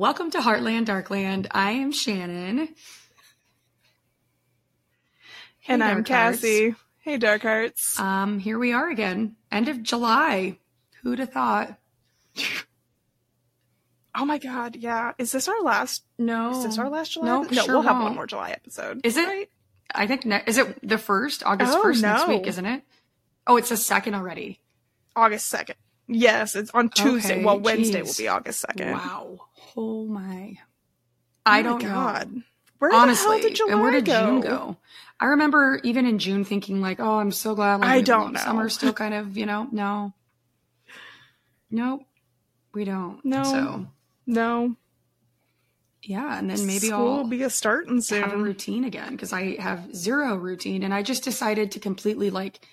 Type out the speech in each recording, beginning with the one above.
Welcome to Heartland Darkland. I am Shannon. Hey, and I'm Cassie. Hey, Dark Hearts. Here we are again. End of July. Who'd have thought? Oh my God, yeah. Is this our last? No. Is this our last July? No, no, sure we'll have won't. one more July episode. Is it? Right? I think, is it the 1st? August 1st next week, isn't it? Oh, it's the 2nd already. August 2nd. Yes, it's on Tuesday. Okay, well, Wednesday will be August 2nd. Wow. Oh my. I don't know. Where Honestly, the hell did July and where did go? June go? I remember even in June thinking like, oh, I'm so glad. Like, I don't know. Summer's still kind of, no. Nope. We don't. No. So. No. Yeah, and then maybe School I'll will be starting soon. have a routine again because I have zero routine, and I just decided to completely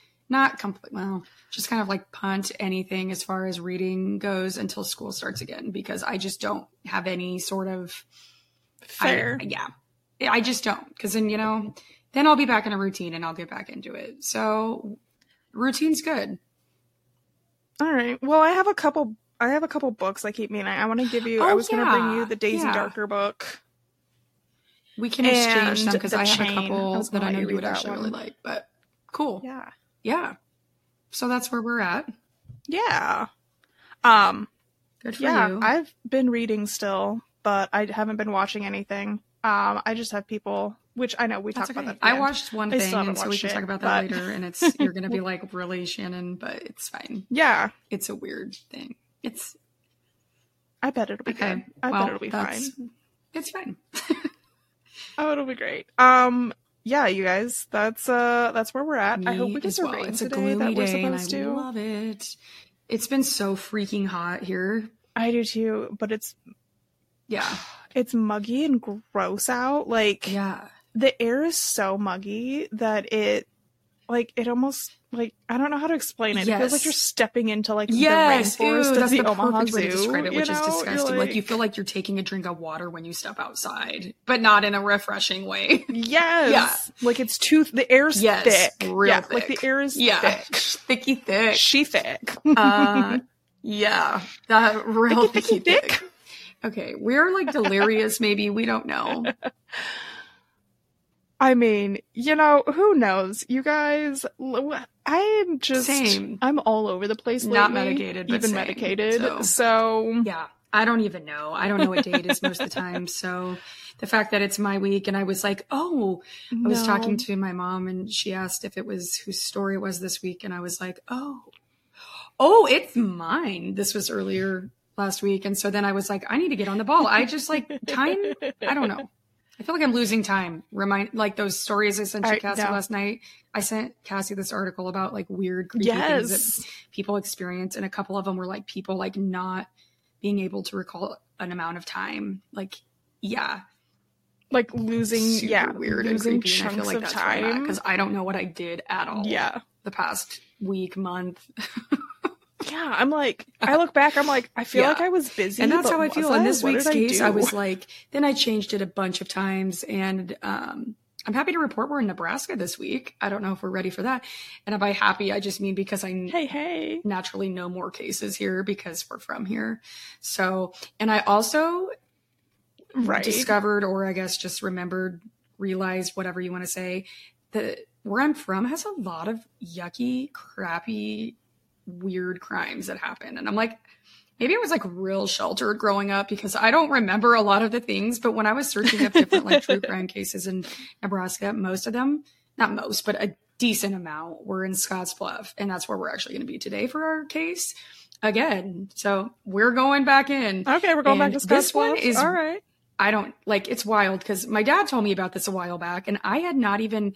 just kind of like punt anything as far as reading goes until school starts again because I just don't have any sort of fair. I just don't because then then I'll be back in a routine and I'll get back into it. So routine's good. All right. Well, I have a couple books I keep meaning. I want to give you. I was going to bring you the Daisy Darker book. We can exchange them because I have a couple that I know you would that actually really like. But cool. Yeah. So that's where we're at. Yeah. Good for you. I've been reading still, but I haven't been watching anything. I just have people, which I know we talked about that. I watched one thing, and so we can talk about that later. And you're going to be like, really, Shannon? But it's fine. Yeah. It's a weird thing. I bet it'll be good. I bet it'll be fine. It's fine. Oh, it'll be great. Yeah, you guys, that's where we're at. I hope we get some rain It's today a gloomy that we're day, supposed and I to. love it. It's been so freaking hot here. I do too, but it's muggy and gross out. Like, the air is so muggy that it almost, like, I don't know how to explain it. It feels like you're stepping into, like, the rainforest of the Omaha Zoo. Way to describe it, which is disgusting. Like, you feel like you're taking a drink of water when you step outside, but not in a refreshing way. Yes. Yeah. Like, the air's thick. Real thick. Like, the air is thick. Thicky thick. She thick. Yeah. That real thicky thick. Okay. We're, like, delirious, maybe. We don't know. I mean, who knows? You guys, I'm just... Same. I'm all over the place lately. Not medicated, but even medicated. So... Yeah. I don't even know. I don't know what day it is most of the time. So the fact that it's my week and I was like, I was talking to my mom and she asked if it was whose story it was this week. And I was like, oh, it's mine. This was earlier last week. And so then I was like, I need to get on the ball. I just time. I don't know. I feel like I'm losing time. Like those stories I sent you, Cassie, last night. I sent Cassie this article about like weird, creepy things that people experience. And a couple of them were like people like not being able to recall an amount of time. Like, like losing, weird losing and creepy. chunks and I feel like of that's time. Because I don't know what I did at all. Yeah. The past week, month. Yeah, I'm like, I look back, I'm like, I feel like I was busy. And that's how I feel. In this week's case, I was like, then I changed it a bunch of times. And I'm happy to report we're in Nebraska this week. I don't know if we're ready for that. And by happy, I just mean because I naturally know more cases here because we're from here. So, and I also discovered, or I guess just realized, whatever you want to say, that where I'm from has a lot of yucky, crappy, weird crimes that happen. And I'm like, maybe I was like real sheltered growing up because I don't remember a lot of the things. But when I was searching up different like true crime cases in Nebraska, most of them, not most, but a decent amount were in Scottsbluff. And that's where we're actually going to be today for our case again. So we're going back in. Okay, we're going back to Scottsbluff. This one is all right. I don't like, it's wild because my dad told me about this a while back and I had not even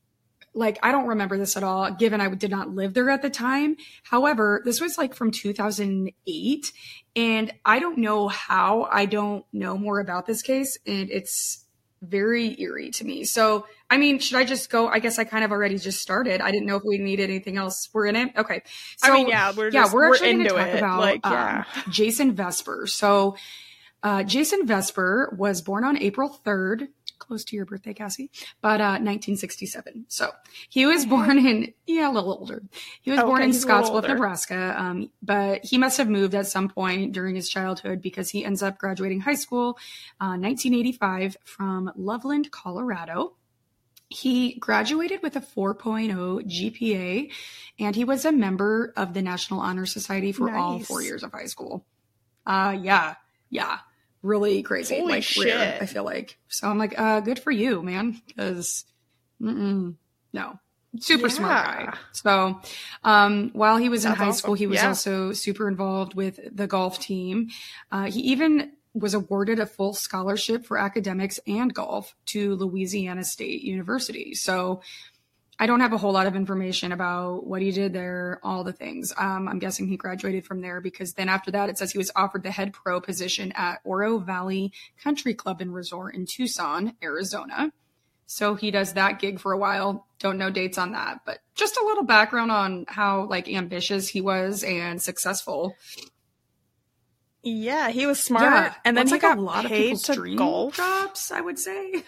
I don't remember this at all, given I did not live there at the time. However, this was like from 2008, and I don't know how I don't know more about this case, and it's very eerie to me. So, I mean, should I just go? I guess I kind of already just started. I didn't know if we needed anything else. We're in it? Okay. So, I mean, we're actually going to talk about Jason Vesper. So, Jason Vesper was born on April 3rd, close to your birthday, Cassie, but 1967. So he was born in, a little older. He was born in Scottsbluff, Nebraska, but he must have moved at some point during his childhood because he ends up graduating high school 1985 from Loveland, Colorado. He graduated with a 4.0 GPA, and he was a member of the National Honor Society for all 4 years of high school. Yeah. Really crazy. Holy shit. Rare, I feel like. So I'm like, good for you, man. Because, no. Super smart guy. So, while he was in high school, he was also super involved with the golf team. He even was awarded a full scholarship for academics and golf to Louisiana State University. So I don't have a whole lot of information about what he did there, all the things. I'm guessing he graduated from there because then after that, it says he was offered the head pro position at Oro Valley Country Club and Resort in Tucson, Arizona. So he does that gig for a while. Don't know dates on that, but just a little background on how ambitious he was and successful. Yeah, he was smart. Yeah, and then he got a lot paid of to golf jobs, I would say.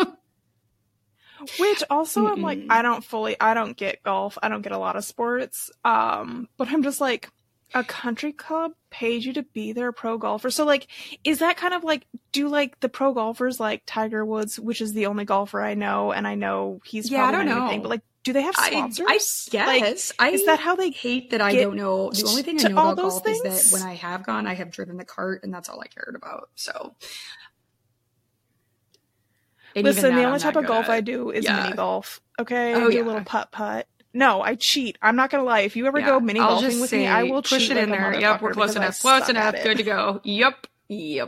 Which also I'm like, I don't get golf. I don't get a lot of sports. But I'm just like, a country club paid you to be their pro golfer. So is that kind of do the pro golfers like Tiger Woods, which is the only golfer I know, and I know he's probably not anything, but do they have sponsors? I guess. Is that how they hate that I don't know? The only thing I know about golf is that when I have gone, I have driven the cart, and that's all I cared about. So. Listen, the only type of golf I do is mini golf. Okay, I do a little putt. No, I cheat. I'm not gonna lie. If you ever go mini golfing with me, I will push cheat it in there. Yep, we're close enough. Close enough. Good to go. Yep. Yeah.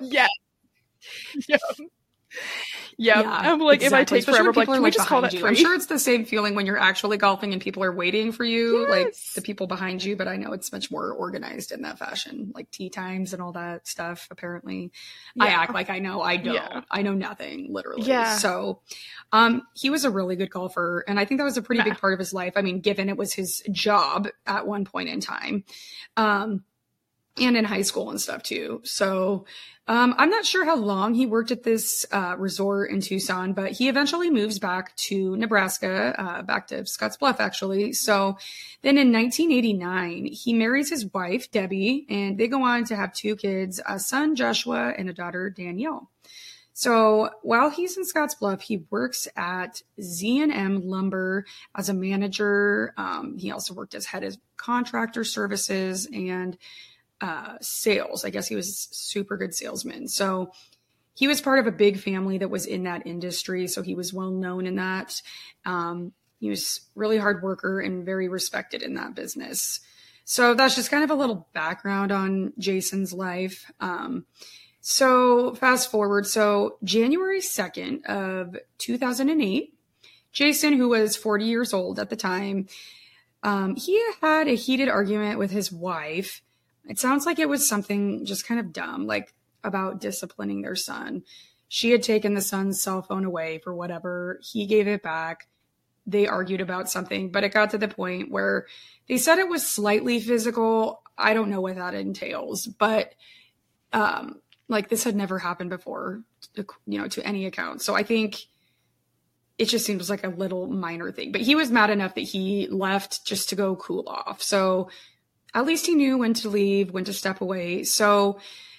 Yeah. I'm like, exactly. If I take forever, can we just call that free? I'm sure it's the same feeling when you're actually golfing and people are waiting for you, the people behind you, but I know it's much more organized in that fashion, like tee times and all that stuff, apparently. I act like I know. I don't. Yeah. I know nothing, literally. Yeah. So he was a really good golfer, and I think that was a pretty big part of his life. I mean, given it was his job at one point in time. And in high school and stuff too. So, I'm not sure how long he worked at this, resort in Tucson, but he eventually moves back to Nebraska, back to Scottsbluff actually. So then in 1989, he marries his wife, Debbie, and they go on to have 2 kids, a son, Joshua, and a daughter, Danielle. So while he's in Scottsbluff, he works at Z&M Lumber as a manager. He also worked as head of contractor services and sales. I guess he was super good salesman. So he was part of a big family that was in that industry. So he was well known in that. He was really hard worker and very respected in that business. So that's just kind of a little background on Jason's life. So fast forward. So January 2nd of 2008, Jason, who was 40 years old at the time, he had a heated argument with his wife. It sounds like it was something just kind of dumb, like about disciplining their son. She had taken the son's cell phone away for whatever. He gave it back. They argued about something, but it got to the point where they said it was physical. I don't know what that entails, but this had never happened before, to any account. So I think it just seems like a little minor thing, but he was mad enough that he left just to go cool off. So at least he knew when to leave, when to step away. So,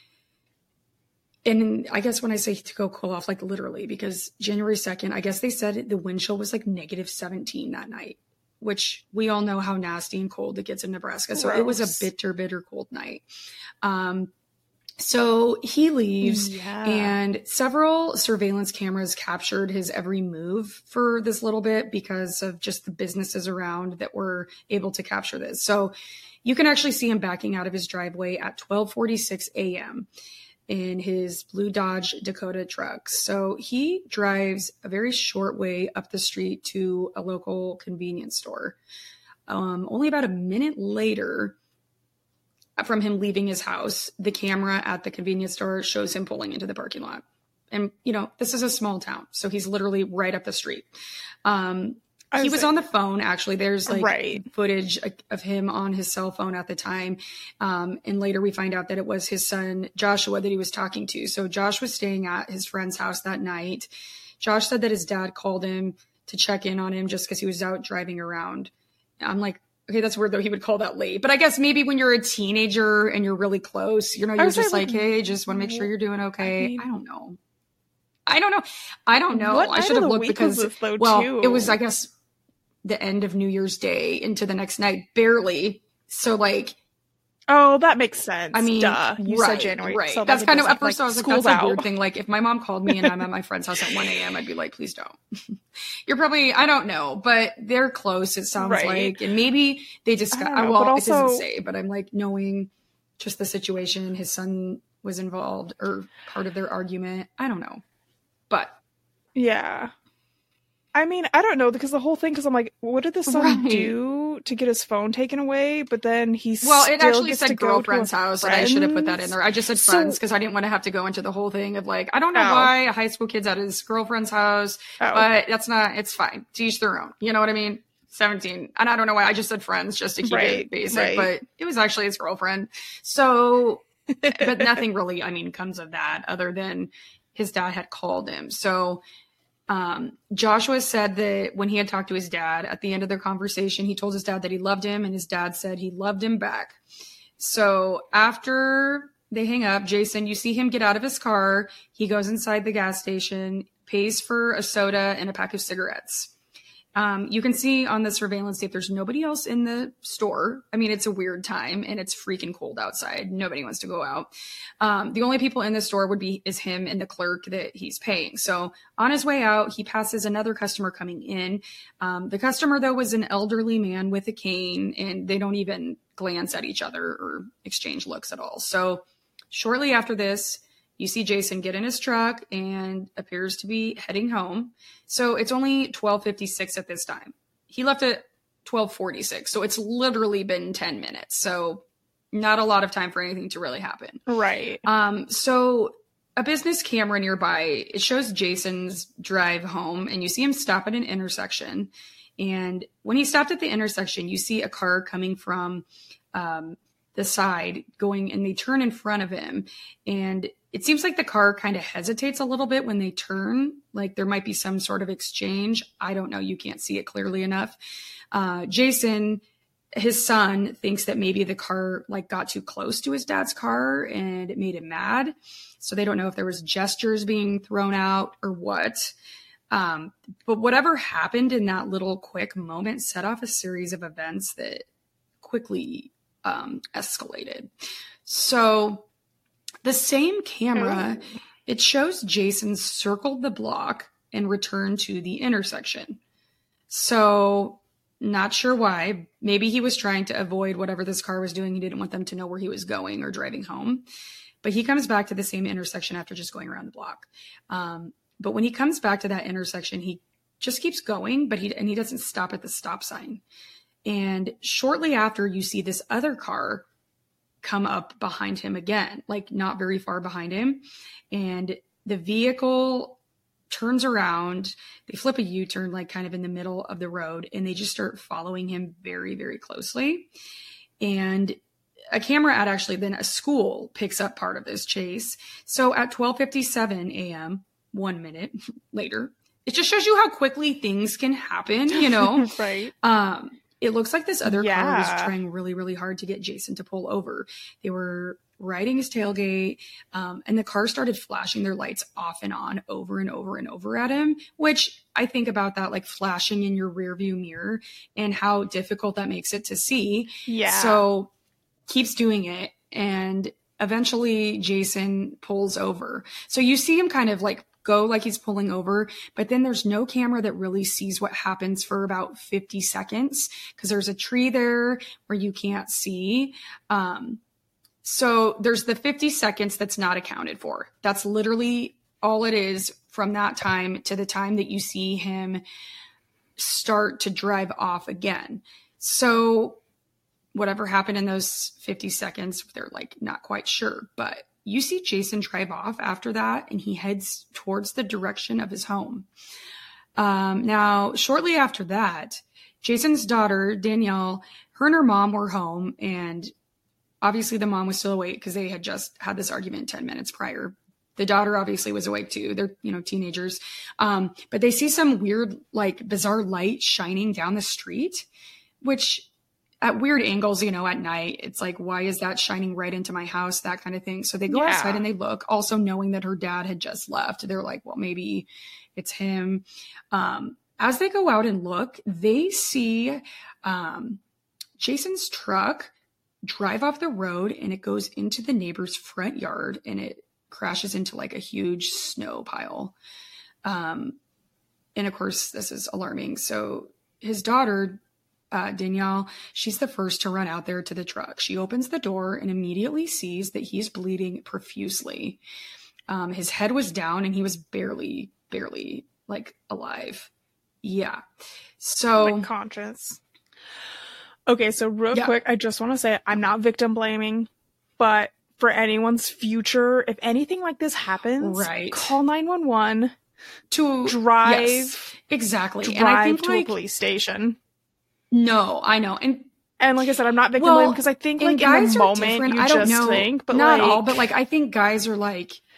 and I guess when I say to go cool off, literally, because January 2nd, I guess they said the wind chill was negative 17 that night, which we all know how nasty and cold it gets in Nebraska. So It was a bitter cold night. So he leaves and several surveillance cameras captured his every move for this little bit because of just the businesses around that were able to capture this. So you can actually see him backing out of his driveway at 12:46 a.m. in his blue Dodge Dakota truck. So he drives a very short way up the street to a local convenience store. Only about a minute later from him leaving his house, the camera at the convenience store shows him pulling into the parking lot. And, this is a small town, so he's literally right up the street. He was on the phone, actually. There's like footage of him on his cell phone at the time. And later we find out that it was his son, Joshua, that he was talking to. So Josh was staying at his friend's house that night. Josh said that his dad called him to check in on him just because he was out driving around. I'm like, okay, that's weird though. He would call that late. But I guess maybe when you're a teenager and you're really close, you know, you're just like, hey, just want to make sure you're doing okay. I don't know. I don't know. I should have looked because, it was, I guess, the end of New Year's Day into the next night, barely. So like, oh, that makes sense. I mean, duh. You said January. Right. So that's kind of, at first I was like, that's a weird thing. Like if my mom called me and I'm at my friend's house at 1 a.m., I'd be like, please don't. You're probably, I don't know, but they're close, it sounds like. And maybe they just got, it doesn't say, but I'm like knowing just the situation, his son was involved or part of their argument. I don't know. But. Yeah. I mean, I don't know, because the whole thing, because I'm like, what did the son do to get his phone taken away? But then it actually said girlfriend's house, and I should have put that in there. I just said friends, because I didn't want to have to go into the whole thing of like, I don't know why a high school kid's at his girlfriend's house, but it's fine. To each their own. You know what I mean? 17. And I don't know why I just said friends, just to keep it basic, but it was actually his girlfriend. So, but nothing really, I mean, comes of that other than his dad had called him. So, Joshua said that when he had talked to his dad at the end of their conversation, he told his dad that he loved him, and his dad said he loved him back. So after they hang up, Jason, you see him get out of his car. He goes inside the gas station, pays for a soda and a pack of cigarettes. You can see on the surveillance tape, there's nobody else in the store. I mean, it's a weird time and it's freaking cold outside. Nobody wants to go out. The only people in the store is him and the clerk that he's paying. So on his way out, he passes another customer coming in. The customer, though, was an elderly man with a cane, and they don't even glance at each other or exchange looks at all. So shortly after this, you see Jason get in his truck and appears to be heading home. So it's only 12:56 at this time. He left at 12:46. So it's literally been 10 minutes. So not a lot of time for anything to really happen. Right. So a business camera nearby, it shows Jason's drive home, and you see him stop at an intersection. And when he stopped at the intersection, you see a car coming from the side going, and they turn in front of him. And it seems like the car kind of hesitates a little bit when they turn, like there might be some sort of exchange. I don't know. You can't see it clearly enough. Jason, his son, thinks that maybe the car like got too close to his dad's car and it made him mad. So they don't know if there was gestures being thrown out or what. But whatever happened in that little quick moment set off a series of events that quickly escalated. So the same camera, it shows Jason circled the block and returned to the intersection. So not sure why. Maybe he was trying to avoid whatever this car was doing. He didn't want them to know where he was going or driving home. But he comes back to the same intersection after just going around the block. But when he comes back to that intersection, he just keeps going, but he doesn't stop at the stop sign. And shortly after, you see this other car come up behind him again, like not very far behind him. And the vehicle turns around, they flip a U-turn, like kind of in the middle of the road, and they just start following him very, very closely. And a camera at a school picks up part of this chase. So at 12:57 a.m., 1 minute later, it just shows you how quickly things can happen, you know? Right. It looks like this other car was trying really, really hard to get Jason to pull over. They were riding his tailgate, and the car started flashing their lights off and on over and over and over at him, which I think about that, like flashing in your rearview mirror and how difficult that makes it to see. Yeah. So keeps doing it, and eventually Jason pulls over. So you see him kind of like go like he's pulling over, but then there's no camera that really sees what happens for about 50 seconds because there's a tree there where you can't see. So there's the 50 seconds that's not accounted for. That's literally all it is from that time to the time that you see him start to drive off again. So whatever happened in those 50 seconds, they're like not quite sure, but you see Jason drive off after that, and he heads towards the direction of his home. Now, shortly after that, Jason's daughter, Danielle, her and her mom were home, and obviously the mom was still awake because they had just had this argument 10 minutes prior. The daughter obviously was awake too. They're, teenagers. But they see some weird, bizarre light shining down the street, which at weird angles, at night, it's like, why is that shining right into my house? That kind of thing. So they go outside and they look, also knowing that her dad had just left. They're like, well, maybe it's him. As they go out and look, they see Jason's truck drive off the road, and it goes into the neighbor's front yard, and it crashes into a huge snow pile. And of course, this is alarming. So his daughter, Danielle, she's the first to run out there to the truck. She opens the door and immediately sees that he's bleeding profusely. His head was down and he was barely alive. Yeah. So conscious. Okay, so real quick, I just want to say I'm not victim blaming, but for anyone's future, if anything like this happens, call 911 to drive. Yes, exactly. Drive and I think, to a police station. No, I know. And like I said, I'm not victim blaming because I think in the moment you I don't know, think, but not all, but I think guys are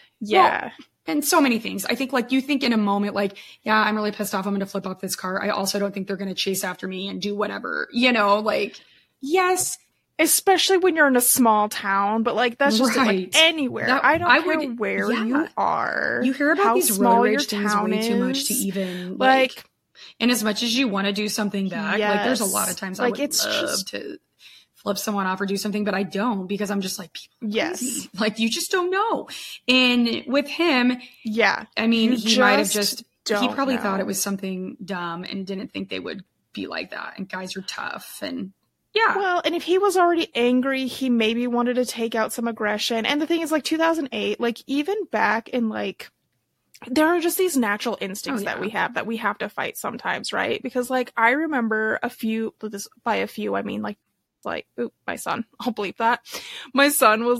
and so many things. I think you think in a moment, I'm really pissed off. I'm going to flip off this car. I also don't think they're going to chase after me and do whatever, yes. Especially when you're in a small town, but that's just anywhere. I don't care where you are. You hear about these road rage things way too much to even and as much as you want to do something back, there's a lot of times I would love to flip someone off or do something, but I don't because I'm just people crazy. You just don't know. And with him, I mean, he might have he probably thought it was something dumb and didn't think they would be like that. And guys are tough and well, and if he was already angry, he maybe wanted to take out some aggression. And the thing is 2008, even back in there are just these natural instincts that we have to fight sometimes, right? Because I remember by a few, I mean my son, I'll bleep that. My son was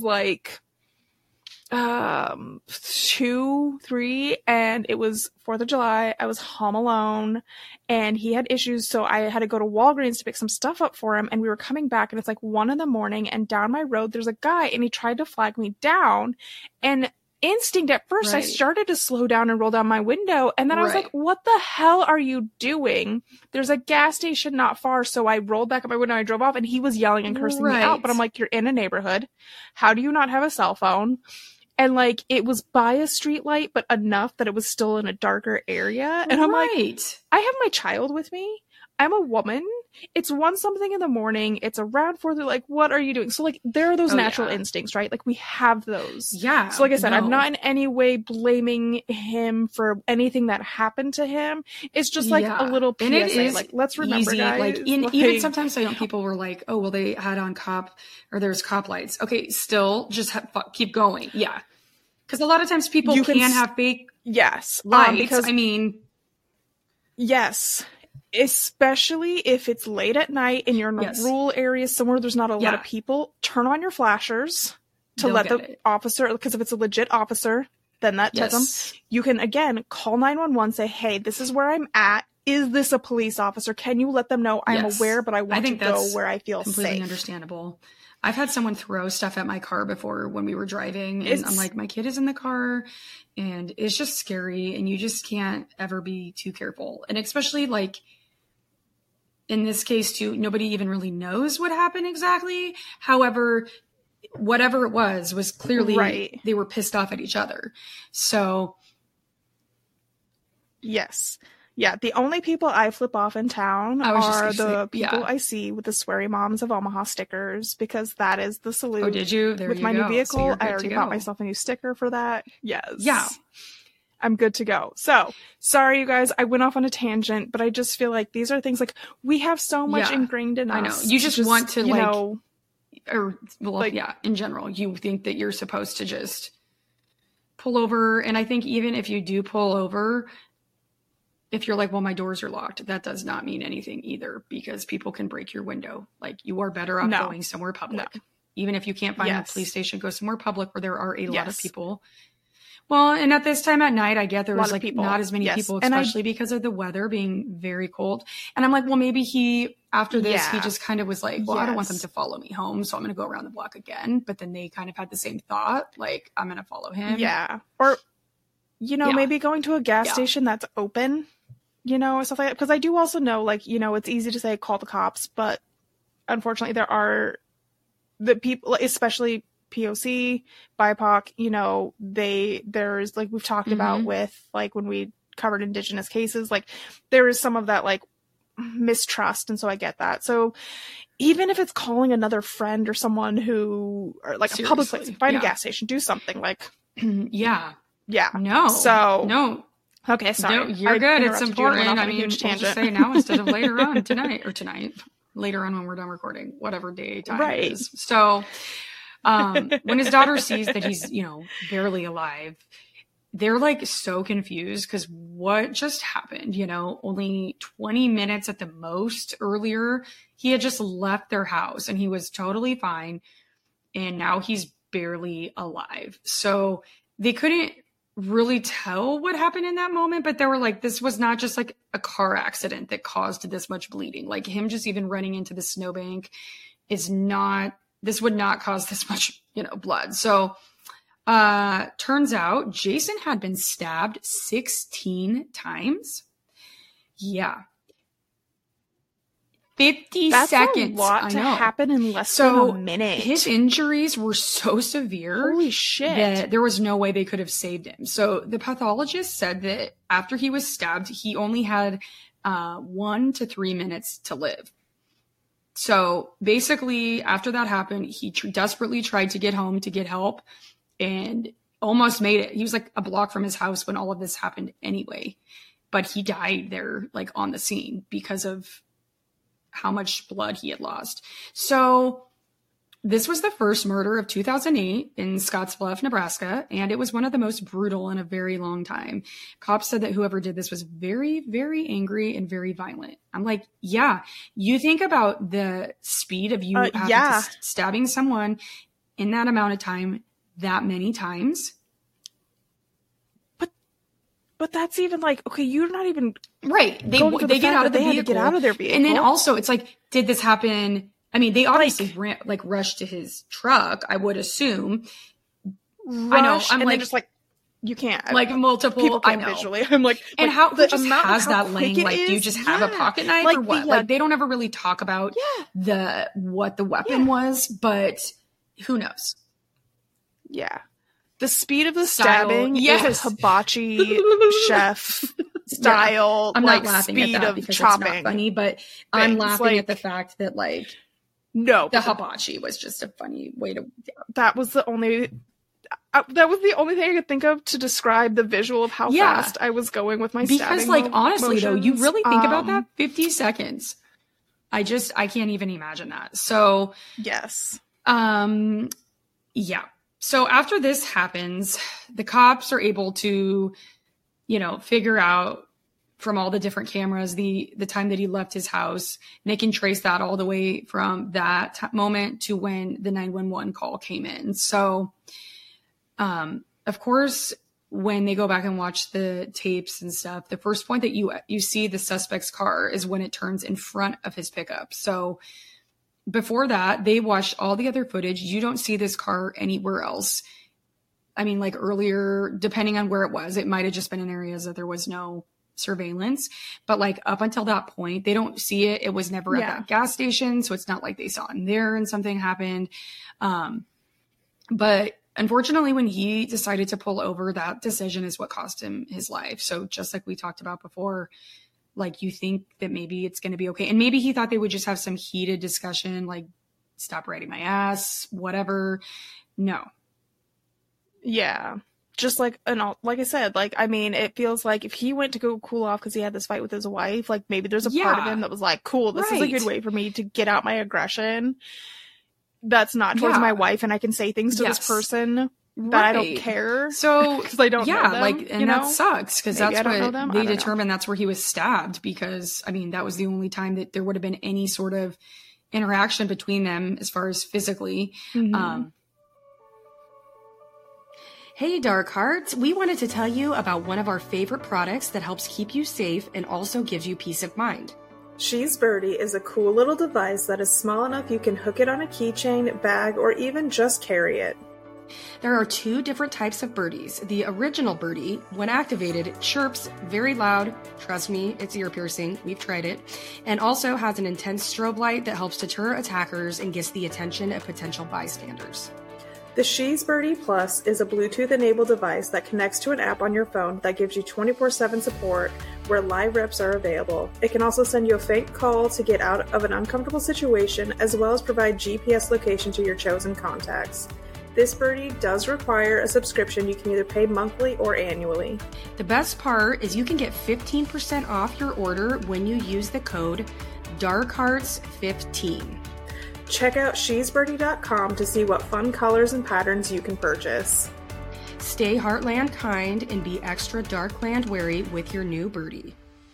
2, 3, and it was 4th of July. I was home alone and he had issues. So I had to go to Walgreens to pick some stuff up for him. And we were coming back and it's 1 a.m. and down my road, there's a guy and he tried to flag me down, and instinct at first, I started to slow down and roll down my window. And then I was like, what the hell are you doing? There's a gas station not far. So I rolled back up my window. I drove off and he was yelling and cursing me out. But I'm like, you're in a neighborhood. How do you not have a cell phone? And it was by a street light, but enough that it was still in a darker area. And I'm like, I have my child with me. I'm a woman. It's 1-something in the morning. It's around 4. They're like, what are you doing? So there are those natural instincts, right? We have those. Yeah. So I said, I'm not in any way blaming him for anything that happened to him. It's just a little PSA. And it is let's remember, easy, guys. Even sometimes people were like, oh, well, they had on there's cop lights. Okay, still just keep going. Yeah. Because a lot of times people can have fake lights. Because yes. Especially if it's late at night and you're in a rural area somewhere there's not a lot of people, turn on your flashers to let the officer, because if it's a legit officer, then that tells them. You can, again, call 911, say, hey, this is where I'm at. Is this a police officer? Can you let them know I'm aware, but I want to go where I feel completely safe? Understandable. I've had someone throw stuff at my car before when we were driving, and I'm like, my kid is in the car, and it's just scary, and you just can't ever be too careful. And especially in this case too, nobody even really knows what happened exactly. However, whatever it was clearly they were pissed off at each other. So yes. Yeah, the only people I flip off in town are the people I see with the sweary moms of Omaha stickers, because that is the salute. Oh, did you? There with you my go. New vehicle, So I already bought myself a new sticker for that. Yes. Yeah. I'm good to go. So, sorry, you guys. I went off on a tangent, but I just feel like these are things we have so much ingrained in us. I know. You just want to in general, you think that you're supposed to just pull over. And I think even if you do pull over, if you're like, well, my doors are locked, that does not mean anything either, because people can break your window. You are better off going somewhere public. No. Even if you can't find a police station, go somewhere public where there are a lot of people. Well, and at this time at night, I get there was like not as many people, especially because of the weather being very cold. And I'm like, well, maybe after this, he just kind of was like, well, I don't want them to follow me home, so I'm going to go around the block again. But then they kind of had the same thought, like, I'm going to follow him. Yeah. Or, maybe going to a gas station that's open, or stuff like that. Because I do also know, like, it's easy to say call the cops, but unfortunately there are the people, especially POC, BIPOC, there's like we've talked about with like when we covered Indigenous cases, like there is some of that like mistrust, and so I get that. So even if it's calling another friend or someone or like a public place, find a gas station, do something like yeah. No. So no. Okay, sorry. No, you're good. It's important. I mean, we'll just say now instead of later on tonight, later on when we're done recording, whatever day time it is. So when his daughter sees that he's, barely alive, they're like so confused because what just happened? Only 20 minutes at the most earlier, he had just left their house and he was totally fine. And now he's barely alive. So they couldn't really tell what happened in that moment, but they were like, this was not just like a car accident that caused this much bleeding. Like him just even running into the snowbank this would not cause this much, blood. So turns out Jason had been stabbed 16 times. Yeah. 50 That's seconds. A lot to happen in less than a minute. His injuries were so severe. Holy shit. That there was no way they could have saved him. So the pathologist said that after he was stabbed, he only had 1 to 3 minutes to live. So basically, after that happened, he desperately tried to get home to get help and almost made it. He was like a block from his house when all of this happened anyway. But he died there, like on the scene, because of how much blood he had lost. So this was the first murder of 2008 in Scottsbluff, Nebraska, and it was one of the most brutal in a very long time. Cops said that whoever did this was very, very angry and very violent. I'm like, yeah, you think about the speed of you stabbing someone in that amount of time, that many times. But that's even like, okay, you're not even right. They get out of the vehicle. They had to get out of their vehicle. And then also it's like, did this happen? I mean, they obviously rushed to his truck, I would assume. I know. I'm like, just like, you can't. Like multiple. People can't visually. I'm like, and how who just has that laying? Like, do you just have a pocket knife or what? Like, they don't ever really talk about what the weapon was, but who knows? Yeah. The speed of the stabbing is hibachi chef style. I'm not laughing at that because chopping. It's not funny, but I'm laughing at the fact that the hibachi was just a funny way to. That was the only thing I could think of to describe the visual of how fast I was going with my stabbing. Because honestly motions, though, you really think about that 50 seconds. I can't even imagine that. So yes. Yeah. So after this happens, the cops are able to, figure out from all the different cameras, the time that he left his house, and they can trace that all the way from that moment to when the 911 call came in. So, of course, when they go back and watch the tapes and stuff, the first point that you see the suspect's car is when it turns in front of his pickup. So before that, they watched all the other footage. You don't see this car anywhere else. I mean, like earlier, depending on where it was, it might have just been in areas that there was no surveillance. But like up until that point, they don't see it. It was never at that gas station. So it's not like they saw him there and something happened. But unfortunately, when he decided to pull over, that decision is what cost him his life. So just like we talked about before, like you think that maybe it's going to be okay. And maybe he thought they would just have some heated discussion, like stop riding my ass, whatever. No. Yeah. Just like I said, it feels like if he went to go cool off because he had this fight with his wife, like maybe there's a part of him that was like, cool, this is a good way for me to get out my aggression. That's not towards my wife. And I can say things to this person that I don't care. So, because I don't know them, and that sucks because that's what they determined that's where he was stabbed because, I mean, that was the only time that there would have been any sort of interaction between them as far as physically. Mm-hmm. Hey, Dark Hearts! We wanted to tell you about one of our favorite products that helps keep you safe and also gives you peace of mind. She's Birdie is a cool little device that is small enough you can hook it on a keychain, bag, or even just carry it. There are 2 different types of birdies. The original birdie, when activated, chirps very loud. Trust me, it's ear piercing. We've tried it. And also has an intense strobe light that helps deter attackers and gets the attention of potential bystanders. The She's Birdie Plus is a Bluetooth-enabled device that connects to an app on your phone that gives you 24/7 support where live reps are available. It can also send you a fake call to get out of an uncomfortable situation, as well as provide GPS location to your chosen contacts. This birdie does require a subscription. You can either pay monthly or annually. The best part is you can get 15% off your order when you use the code DARKHEARTS15. Check out shesbirdie.com to see what fun colors and patterns you can purchase. Stay Heartland kind and be extra Darkland wary with your new birdie.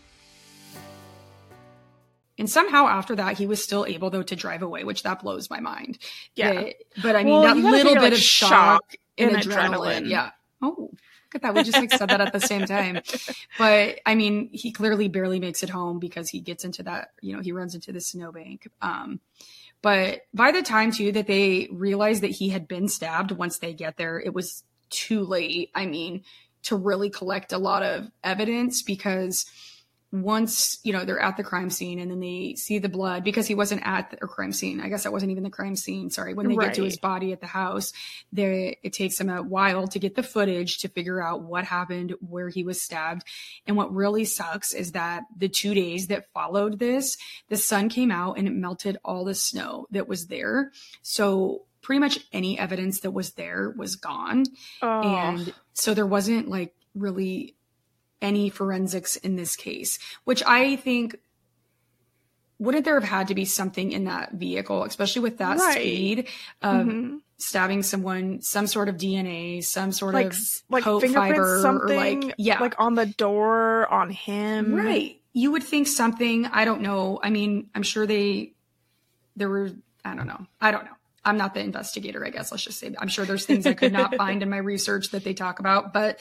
And somehow after that, he was still able, though, to drive away, which that blows my mind. Yeah. But I mean, that little bit of shock and adrenaline. Yeah. Oh, look at that. We just said that at the same time. But I mean, he clearly barely makes it home because he gets into that, he runs into the snowbank. But by the time, too, that they realized that he had been stabbed, once they get there, it was too late, to really collect a lot of evidence, because once, they're at the crime scene and then they see the blood, because he wasn't at the crime scene. I guess that wasn't even the crime scene. Sorry. When they get to his body at the house, it takes them a while to get the footage to figure out what happened, where he was stabbed. And what really sucks is that the 2 days that followed this, the sun came out and it melted all the snow that was there. So pretty much any evidence that was there was gone. Oh. And so there wasn't really any forensics in this case, which I think, wouldn't there have had to be something in that vehicle, especially with that speed of stabbing someone, some sort of DNA, some sort of coat fiber, something, or on the door, on him. Right. You would think something, I don't know. I mean, I'm sure there were, I don't know. I'm not the investigator, I guess. Let's just say I'm sure there's things I could not find in my research that they talk about, but,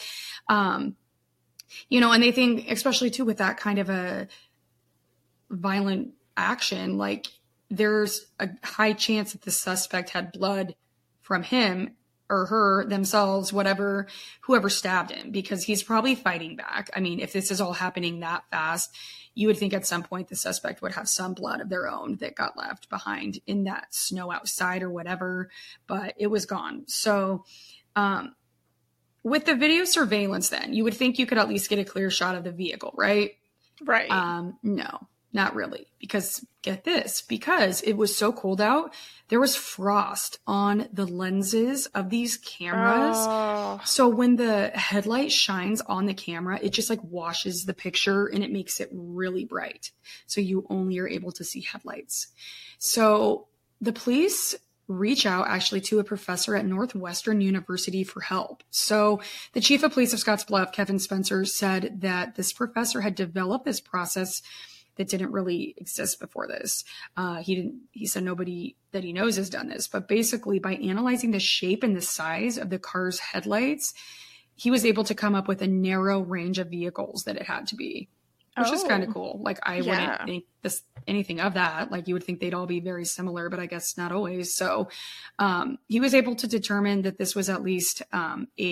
and they think, especially too, with that kind of a violent action, there's a high chance that the suspect had blood from him or her themselves, whoever stabbed him, because he's probably fighting back. I mean, if this is all happening that fast, you would think at some point the suspect would have some blood of their own that got left behind in that snow outside or whatever, but it was gone. So, with the video surveillance, then, you would think you could at least get a clear shot of the vehicle, right? Right. No, not really. Because, get this, because it was so cold out, there was frost on the lenses of these cameras. Oh. So when the headlight shines on the camera, it just washes the picture and it makes it really bright. So you only are able to see headlights. So the police reach out actually to a professor at Northwestern University for help. So the chief of police of Scottsbluff, Kevin Spencer, said that this professor had developed this process that didn't really exist before this. He said nobody that he knows has done this, but basically by analyzing the shape and the size of the car's headlights, he was able to come up with a narrow range of vehicles that it had to be. Which is kind of cool. I wouldn't think anything of that. You would think they'd all be very similar, but I guess not always. So he was able to determine that this was at least a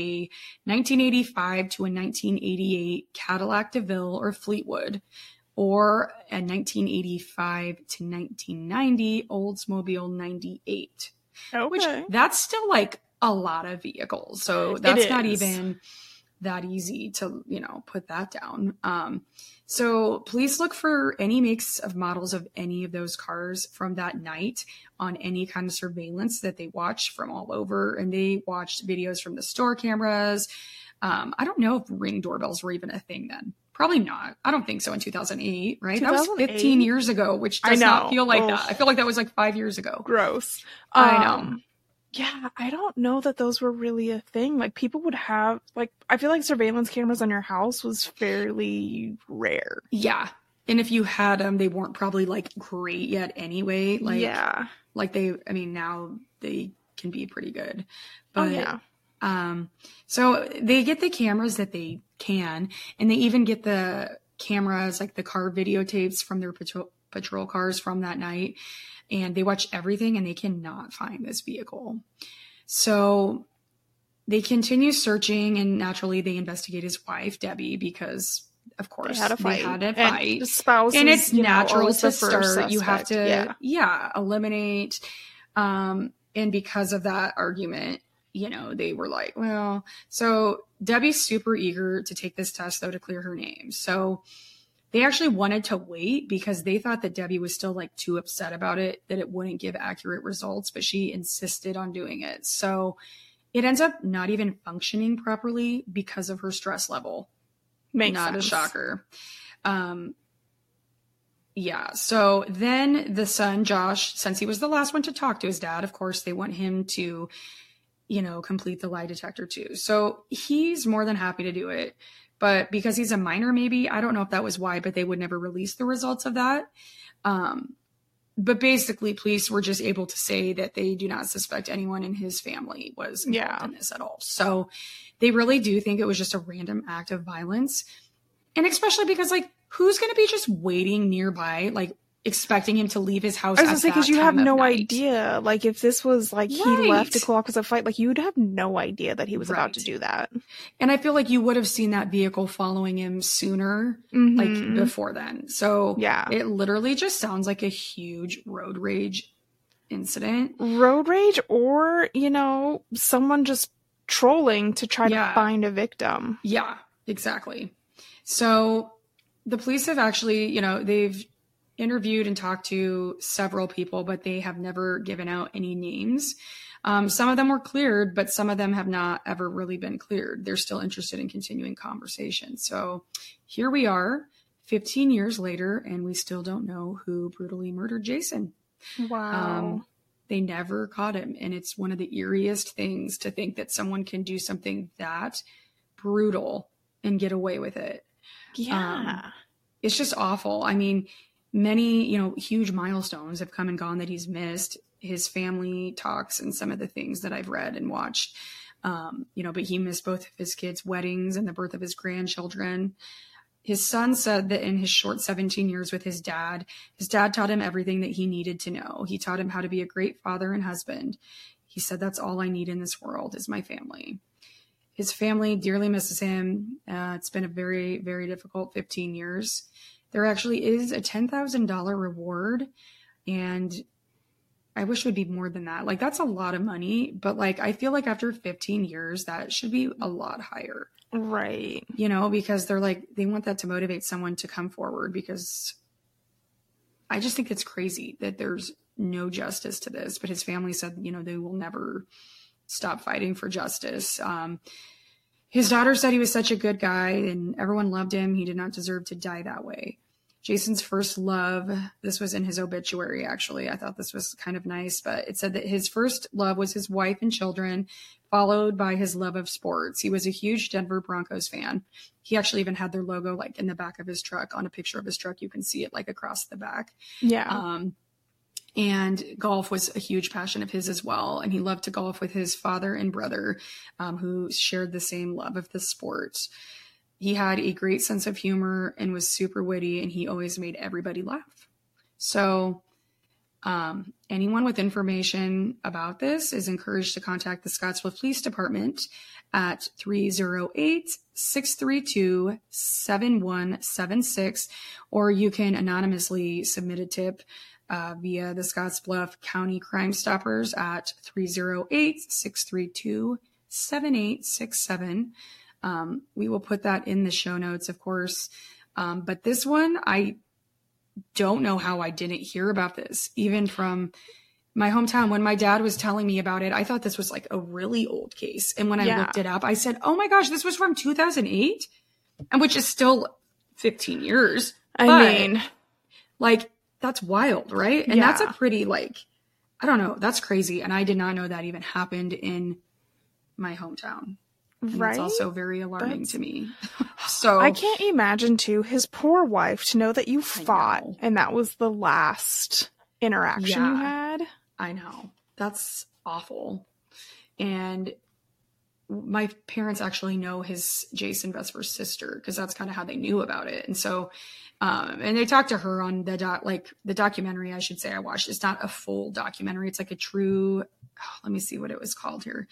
1985 to a 1988 Cadillac DeVille or Fleetwood, or a 1985 to 1990 Oldsmobile 98. Okay. Which that's still a lot of vehicles. So that's not even that easy to, put that down. So police look for any makes of models of any of those cars from that night on any kind of surveillance that they watched from all over. And they watched videos from the store cameras. I don't know if Ring doorbells were even a thing then. Probably not. I don't think so in 2008, right? 2008? That was 15 years ago, which does not feel like that. I feel like that was 5 years ago. Gross. I know. Yeah, I don't know that those were really a thing. People would have, I feel like surveillance cameras on your house was fairly rare. Yeah. And if you had them, they weren't probably, great yet anyway. Yeah. Now they can be pretty good. But, So they get the cameras that they can, and they even get the cameras, like the car videotapes from their patrol cars from that night. And they watch everything and they cannot find this vehicle. So they continue searching, and naturally they investigate his wife, Debbie, because of course they had a fight. And spouses, and it's natural to start. Suspect. You have to, eliminate. And because of that argument, they were like, well, so Debbie's super eager to take this test though, to clear her name. So they actually wanted to wait because they thought that Debbie was still like too upset about it, that it wouldn't give accurate results, but she insisted on doing it. So it ends up not even functioning properly because of her stress level. Makes not sense. A shocker. So then the son, Josh, since he was the last one to talk to his dad, of course, they want him to, complete the lie detector too. So he's more than happy to do it. But because he's a minor, maybe, I don't know if that was why, but they would never release the results of that. But basically, police were just able to say that they do not suspect anyone in his family was involved in this at all. So they really do think it was just a random act of violence. And especially because, like, who's going to be just waiting nearby, like, expecting him to leave his house? I was going to say, because you have no idea. Like, if this was, like, he left to cool off because of a fight, like, you would have no idea that he was about to do that. And I feel like you would have seen that vehicle following him sooner, like, before then. So, it literally just sounds like a huge road rage incident. Road rage, or, someone just trolling to try to find a victim. Yeah, exactly. So, the police have actually, they've interviewed and talked to several people, but they have never given out any names. Some of them were cleared, but some of them have not ever really been cleared. They're still interested in continuing conversation. So here we are 15 years later, and we still don't know who brutally murdered Jason. Wow. They never caught him. And it's one of the eeriest things to think that someone can do something that brutal and get away with it. Yeah. It's just awful. I mean, many, huge milestones have come and gone that he's missed. His family talks and some of the things that I've read and watched, but he missed both of his kids' weddings and the birth of his grandchildren. His son said that in his short 17 years with his dad taught him everything that he needed to know. He taught him how to be a great father and husband. He said, that's all I need in this world is my family. His family dearly misses him. It's been a very, very difficult 15 years. There actually is a $10,000 reward, and I wish it would be more than that. Like, that's a lot of money, but like, I feel like after 15 years, that should be a lot higher. Right. Because they're like, they want that to motivate someone to come forward, because I just think it's crazy that there's no justice to this. But his family said, they will never stop fighting for justice. His daughter said he was such a good guy and everyone loved him. He did not deserve to die that way. Jason's first love, this was in his obituary, actually. I thought this was kind of nice, but it said that his first love was his wife and children, followed by his love of sports. He was a huge Denver Broncos fan. He actually even had their logo like in the back of his truck. On a picture of his truck, you can see it like across the back. Yeah. And golf was a huge passion of his as well. And he loved to golf with his father and brother, who shared the same love of the sport. He had a great sense of humor and was super witty, and he always made everybody laugh. So anyone with information about this is encouraged to contact the Scottsbluff Police Department at 308-632-7176, or you can anonymously submit a tip via the Scottsbluff County Crime Stoppers at 308-632-7867. We will put that in the show notes, of course. But this one, I don't know how I didn't hear about this, even from my hometown. When my dad was telling me about it, I thought this was like a really old case. And when I looked it up, I said, oh my gosh, this was from 2008, and which is still 15 years. I mean, like, that's wild, right? And that's a pretty, like, I don't know, that's crazy. And I did not know that even happened in my hometown. And right. That's also very alarming to me. So I can't imagine too, his poor wife, to know that you fought and that was the last interaction you had. I know. That's awful. And my parents actually know his Jason Vesper's sister, because that's kind of how they knew about it. And so, and they talked to her on the documentary, I should say, I watched. It's not a full documentary. It's like a true, let me see what it was called here.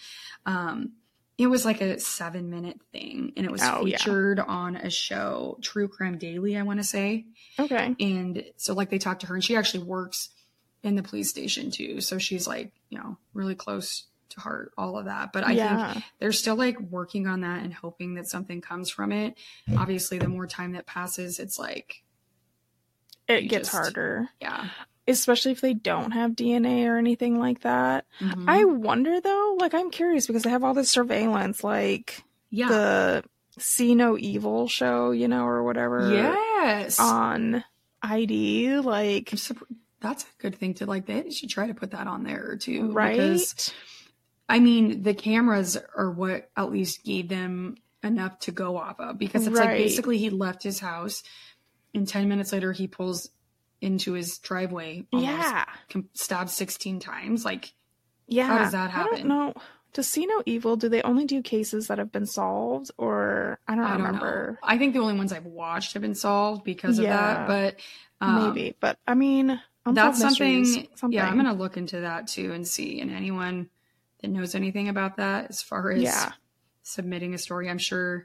It was like a 7-minute thing, and it was featured on a show, True Crime Daily, I want to say. Okay. And so like they talked to her, and she actually works in the police station too. So she's like, you know, really close to heart, all of that. But I think they're still like working on that and hoping that something comes from it. Obviously, the more time that passes, it's like it gets harder. Yeah. Especially if they don't have DNA or anything like that. Mm-hmm. I wonder though, like I'm curious because they have all this surveillance, like the See No Evil show, you know, or whatever. Yes. On ID, like that's a good thing to like. They should try to put that on there too, right? Because, I mean, the cameras are what at least gave them enough to go off of, because it's like basically he left his house and 10 minutes later he pulls into his driveway, stabbed 16 times. Like, how does that happen? I don't know. To See No Evil, do they only do cases that have been solved, or I don't remember. Know. I think the only ones I've watched have been solved because of that, but maybe. But I mean, that's something. Yeah, I'm gonna look into that too and see. And anyone that knows anything about that, as far as submitting a story, I'm sure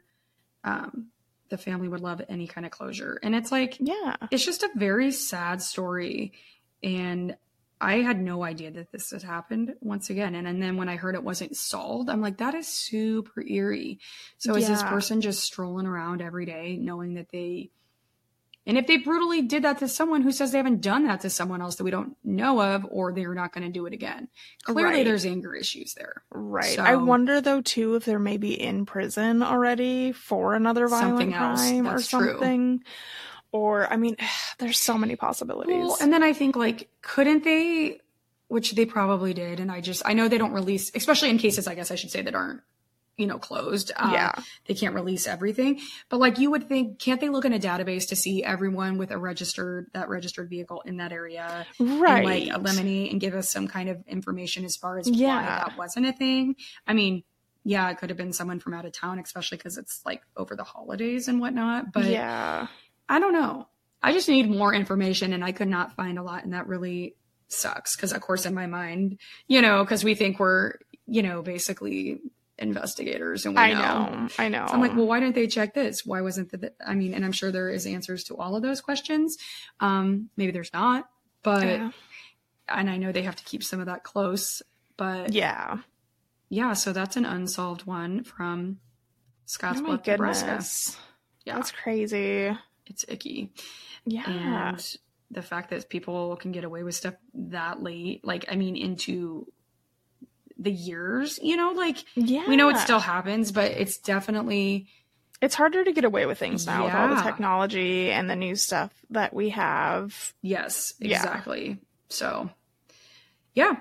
the family would love any kind of closure. And it's like, it's just a very sad story. And I had no idea that this had happened once again. And then when I heard it wasn't solved, I'm like, that is super eerie. So is this person just strolling around every day knowing that and if they brutally did that to someone who says they haven't done that to someone else that we don't know of, or they're not going to do it again, clearly there's anger issues there. Right. So, I wonder though too, if they're maybe in prison already for another violent crime or something. True. Or, I mean, there's so many possibilities. Well, and then I think, like, couldn't they, which they probably did, and I know they don't release, especially in cases, I guess I should say, that aren't, you know, closed. They can't release everything. But, like, you would think, can't they look in a database to see everyone with that registered vehicle in that area? Right. And, like, eliminate and give us some kind of information as far as why that wasn't a thing? I mean, yeah, it could have been someone from out of town, especially because it's, like, over the holidays and whatnot. But I don't know. I just need more information, and I could not find a lot, and that really sucks. Because, of course, in my mind, you know, because we think we're, you know, basically investigators, and we know. I know. So I'm like, well, why didn't they check this? Why wasn't I mean, and I'm sure there is answers to all of those questions. Maybe there's not, but, and I know they have to keep some of that close, but yeah. So that's an unsolved one from Scottsbluff, Nebraska. Yeah, that's crazy. It's icky. Yeah. And the fact that people can get away with stuff that late, like, I mean, into the years, you know, like, we know it still happens, but it's definitely... It's harder to get away with things now with all the technology and the new stuff that we have. Yes, exactly. So, that's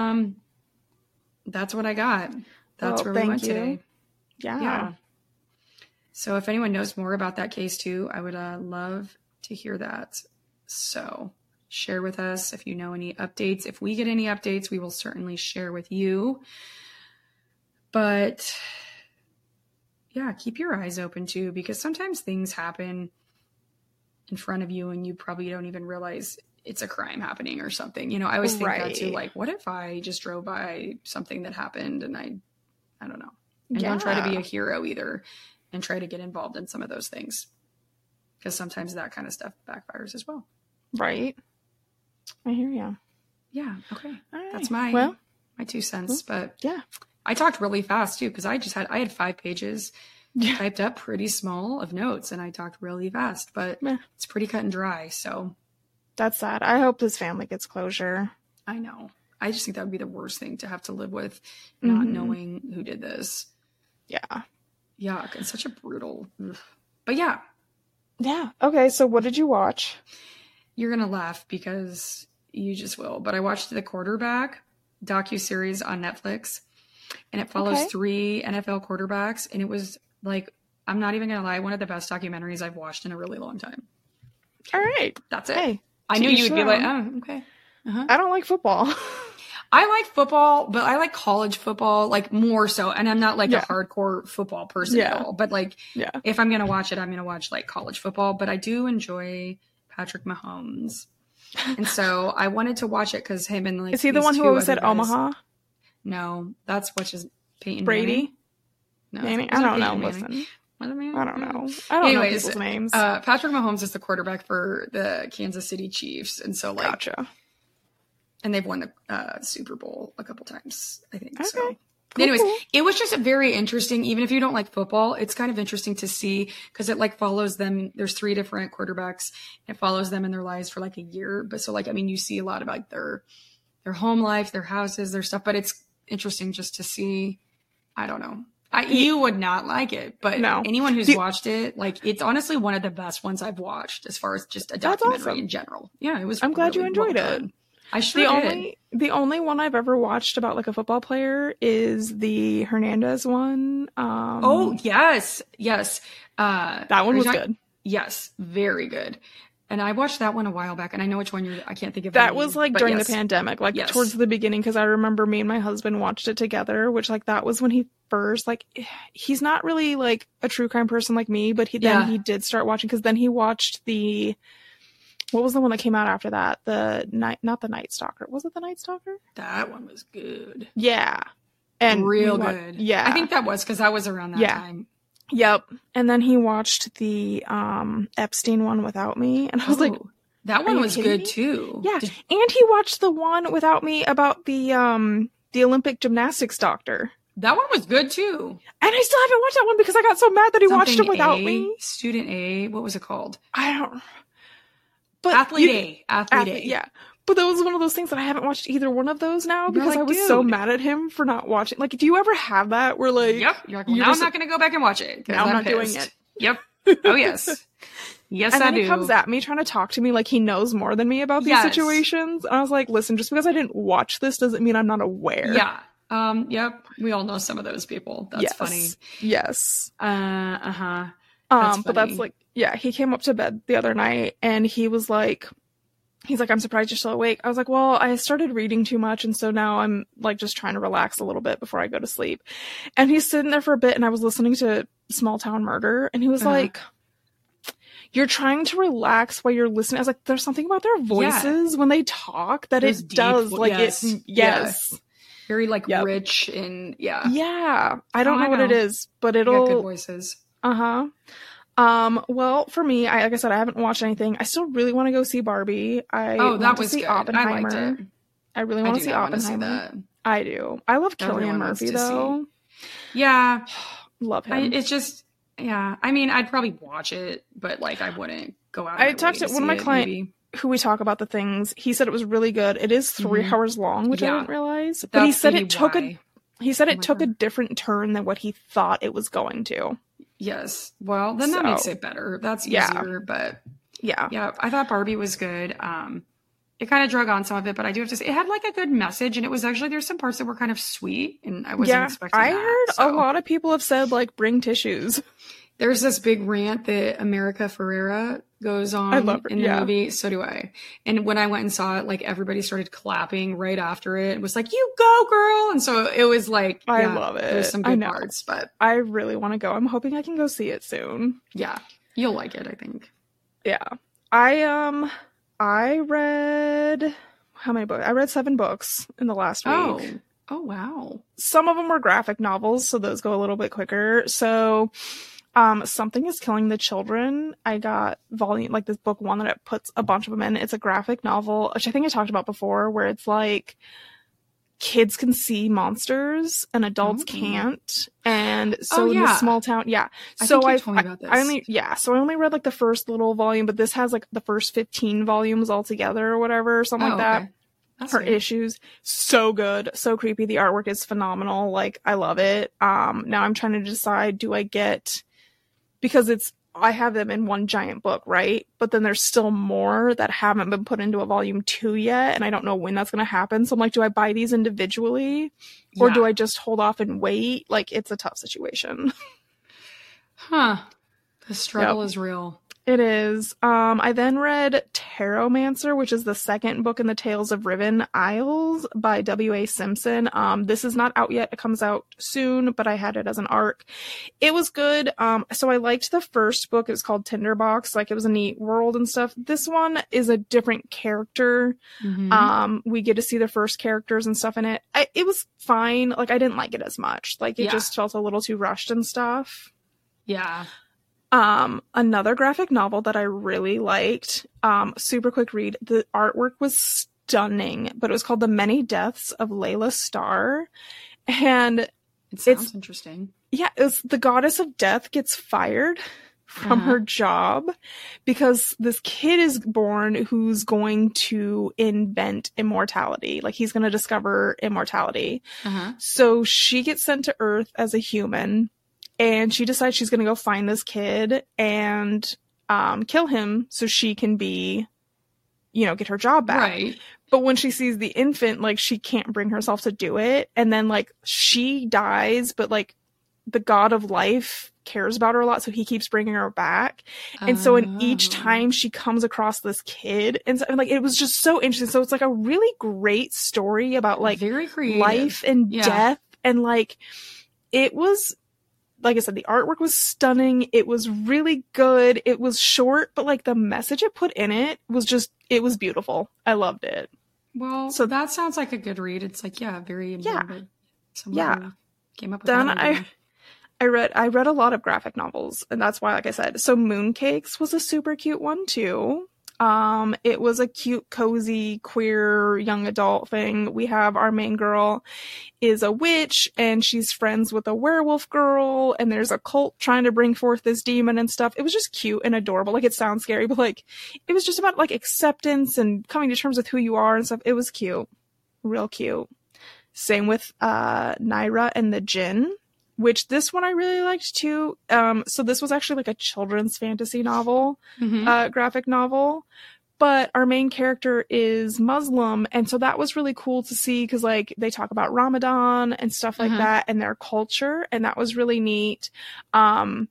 what I got. That's where we went today. Yeah. So if anyone knows more about that case too, I would love to hear that. So share with us if you know any updates. If we get any updates, we will certainly share with you. But yeah, keep your eyes open too, because sometimes things happen in front of you and you probably don't even realize it's a crime happening or something. You know, I always think that too, like, what if I just drove by something that happened and I don't know. And don't try to be a hero either. And try to get involved in some of those things. Because sometimes that kind of stuff backfires as well. Right. I hear you. Yeah. Okay. Right. That's my 2 cents. But I talked really fast too, because I had 5 pages typed up pretty small of notes, and I talked really fast, but it's pretty cut and dry. So that's sad. I hope this family gets closure. I know. I just think that would be the worst thing to have to live with, not knowing who did this. Yeah. Yuck. It's such a brutal. But yeah. Yeah. Okay. So what did you watch? You're going to laugh because you just will. But I watched The Quarterback docuseries on Netflix. And it follows 3 NFL quarterbacks. And it was like, I'm not even going to lie, one of the best documentaries I've watched in a really long time. All right. That's it. Hey, I knew you would be like, oh, okay. I don't like football. I like football, but I like college football, like more so. And I'm not like a hardcore football person at all. But like, if I'm going to watch it, I'm going to watch like college football. But I do enjoy Patrick Mahomes. And so I wanted to watch it because him and like. Is he the one who always said guys. Omaha? No, that's Peyton Brady? Manning? No, I don't know. Listen. I don't know. I don't know people's names. Patrick Mahomes is the quarterback for the Kansas City Chiefs. And so like. Gotcha. And they've won the Super Bowl a couple times, I think. Okay. So. Cool, anyways, it was just very interesting. Even if you don't like football, it's kind of interesting to see because it like follows them. There's 3 different quarterbacks. It follows them in their lives for like a year. But so like, I mean, you see a lot of like their home life, their houses, their stuff. But it's interesting just to see. I don't know. You would not like it, but anyone who's watched it, like it's honestly one of the best ones I've watched as far as just a documentary in general. Yeah, it was. I'm glad you enjoyed it. I sure did. The only one I've ever watched about like a football player is the Hernandez one. Oh yes. That one was good. Yes, very good. And I watched that one a while back, and I know which one I can't think of. That was like during the pandemic, like towards the beginning, because I remember me and my husband watched it together, which like that was when he first, like, he's not really like a true crime person like me, but he did start watching, because then he watched what was the one that came out after that? Not the Night Stalker. Was it the Night Stalker? That one was good. Yeah. And real good. Yeah. I think that was because I was around that time. Yep. And then he watched the Epstein one without me. And I was like, that one was good too. Yeah. And he watched the one without me about the Olympic gymnastics doctor. That one was good too. And I still haven't watched that one because I got so mad that he watched it without me. Student A. What was it called? I don't. But Athlete A. Yeah. But that was one of those things that I haven't watched either one of those now because I was so mad at him for not watching. Like, do you ever have that where like... Yep. You're like, well, now I'm not going to go back and watch it. Now I'm not doing it. Yep. Oh, yes. Yes, and I then do. He comes at me trying to talk to me like he knows more than me about these situations. And I was like, listen, just because I didn't watch this doesn't mean I'm not aware. Yeah. Yep. We all know some of those people. That's funny. Yes. That's but that's like, yeah, he came up to bed the other night and he's like, I'm surprised you're still awake. I was like, well, I started reading too much. And so now I'm like just trying to relax a little bit before I go to sleep. And he's sitting there for a bit and I was listening to Small Town Murder and he was like, you're trying to relax while you're listening. I was like, there's something about their voices when they talk that it does. Like yes. Very like rich and Yeah. I don't know what it is, but it'll. Good voices. Well, for me, like I said, I haven't watched anything. I still really want to go see Barbie. That was see good. Oppenheimer. I liked it. I really want to see Oppenheimer. I do. I love Cillian Murphy though. Yeah. Love him. It's just, I mean, I'd probably watch it, but like I wouldn't go out. I talked to one of my clients who we talk about the things. He said it was really good. It is 3 hours long, which I didn't realize. But he said it took a different turn than what he thought it was going to. Yes. Well, then that makes it better. That's easier, but yeah, I thought Barbie was good. It kind of drug on some of it, but I do have to say it had like a good message, and it was actually there's some parts that were kind of sweet, and I wasn't expecting that. I heard a lot of people have said like bring tissues. There's this big rant that America Ferrera goes on in the movie. So do I. And when I went and saw it, like everybody started clapping right after it. It was like, you go, girl. And so it was like, I love it. There's some good parts, but I really want to go. I'm hoping I can go see it soon. Yeah. You'll like it, I think. Yeah. I read how many books? I read 7 books in the last week. Oh, wow. Some of them were graphic novels, so those go a little bit quicker. So Something is Killing the Children. I got this book 1 that it puts a bunch of them in. It's a graphic novel, which I think I talked about before, where it's like kids can see monsters and adults can't. And so in the small town, So I told me about this. I only read like the first little volume, but this has like the first 15 volumes altogether or whatever, something like that. Okay. That's her good. Issues. So good. So creepy. The artwork is phenomenal. Like, I love it. Now I'm trying to decide, do I get, because I have them in one giant book, right? But then there's still more that haven't been put into a volume 2 yet, and I don't know when that's going to happen. So I'm like, do I buy these individually? Or do I just hold off and wait? Like, it's a tough situation. The struggle is real. It is. I then read Taromancer, which is the second book in the Tales of Riven Isles by W.A. Simpson. This is not out yet. It comes out soon, but I had it as an ARC. It was good. So I liked the first book. It was called Tinderbox. Like, it was a neat world and stuff. This one is a different character. Mm-hmm. We get to see the first characters and stuff in it. It was fine. Like, I didn't like it as much. Like, it just felt a little too rushed and stuff. Yeah. Another graphic novel that I really liked, super quick read. The artwork was stunning, but it was called The Many Deaths of Layla Starr. And it sounds interesting. Yeah, it's the goddess of death gets fired from her job because this kid is born who's going to invent immortality. Like, he's going to discover immortality. So she gets sent to Earth as a human. And she decides she's going to go find this kid and kill him so she can be, get her job back. Right. But when she sees the infant, like, she can't bring herself to do it. And then, like, she dies, but, like, the god of life cares about her a lot, so he keeps bringing her back. And so in each time she comes across this kid, and so, like, it was just so interesting. So it's, like, a really great story about, like, very creative. Life and death. And, like, it was... Like I said, the artwork was stunning. It was really good. It was short, but, like, the message it put in it was it was beautiful. I loved it. Well, so that sounds like a good read. It's like, very inventive. Someone came up with then that. I read a lot of graphic novels, and that's why, like I said, so Mooncakes was a super cute one too. It was a cute, cozy, queer, young adult thing. We have our main girl is a witch, and she's friends with a werewolf girl, and there's a cult trying to bring forth this demon and stuff. It was just cute and adorable. Like, it sounds scary, but, like, it was just about, like, acceptance and coming to terms with who you are and stuff. It was cute. Real cute. Same with, Naira and the Djinn, which this one I really liked too. So this was actually, like, a children's fantasy novel, graphic novel, but our main character is Muslim. And so that was really cool to see, because, like, they talk about Ramadan and stuff like that and their culture. And that was really neat. And,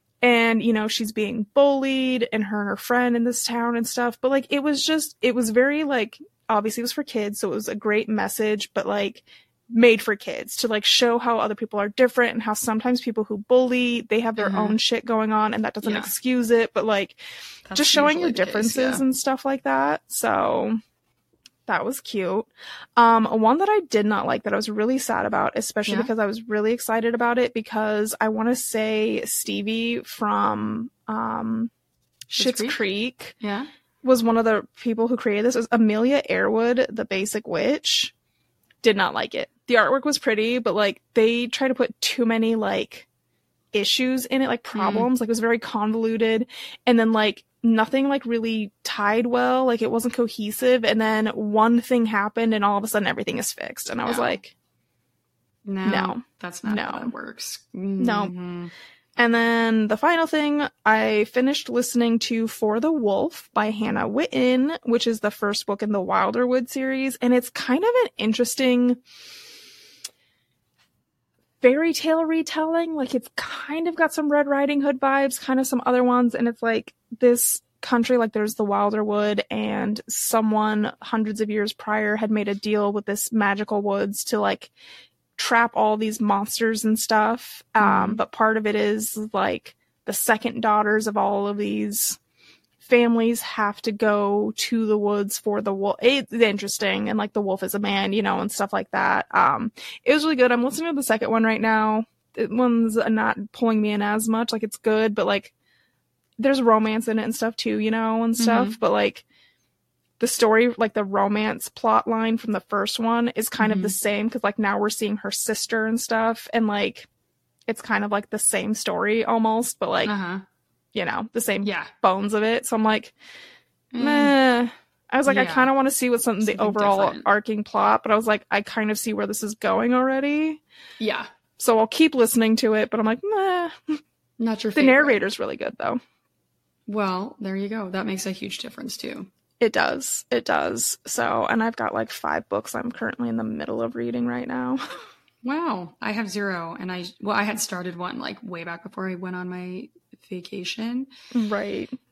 she's being bullied, and her friend in this town and stuff. But, like, it was very, like, obviously it was for kids. So it was a great message, but, like, made for kids to, like, show how other people are different, and how sometimes people who bully, they have their own shit going on, and that doesn't excuse it, but, like, that's just showing your differences and stuff like that. So that was cute. One that I did not like, that I was really sad about, especially because I was really excited about it, because I want to say Stevie from Schitt's Creek was one of the people who created this. It was Amelia Earwood, the Basic Witch. Did not like it. The artwork was pretty, but, like, they try to put too many, like, issues in it, like, problems. Like, it was very convoluted, and then, like, nothing, like, really tied well. Like, it wasn't cohesive, and then one thing happened, and all of a sudden everything is fixed, and I was like, no, that's not how it works. No. And then the final thing, I finished listening to For the Wolf by Hannah Witten, which is the first book in the Wilderwood series. And it's kind of an interesting fairy tale retelling. Like, it's kind of got some Red Riding Hood vibes, kind of some other ones. And it's like this country, like, there's the Wilderwood, and someone hundreds of years prior had made a deal with this magical woods to, like, trap all these monsters and stuff. But part of it is, like, the second daughters of all of these families have to go to the woods for the wolf. It's interesting. And, like, the wolf is a man, and stuff like that. It was really good. I'm listening to the second one right now. It one's not pulling me in as much. Like, it's good, but, like, there's romance in it and stuff too, and stuff. But, like, the story, like, the romance plot line from the first one is kind of the same, because, like, now we're seeing her sister and stuff, and, like, it's kind of like the same story almost, but, like, the same bones of it. So I'm like, meh. I was like, I kind of want to see what's the overall arcing plot, but I was like, I kind of see where this is going already. Yeah. So I'll keep listening to it, but I'm like, meh. Not your favorite. The narrator's really good, though. Well, there you go. That makes a huge difference, too. It does. It does. So, and I've got, like, 5 books I'm currently in the middle of reading right now. Wow. I have 0. And I had started one, like, way back before I went on my vacation. Right.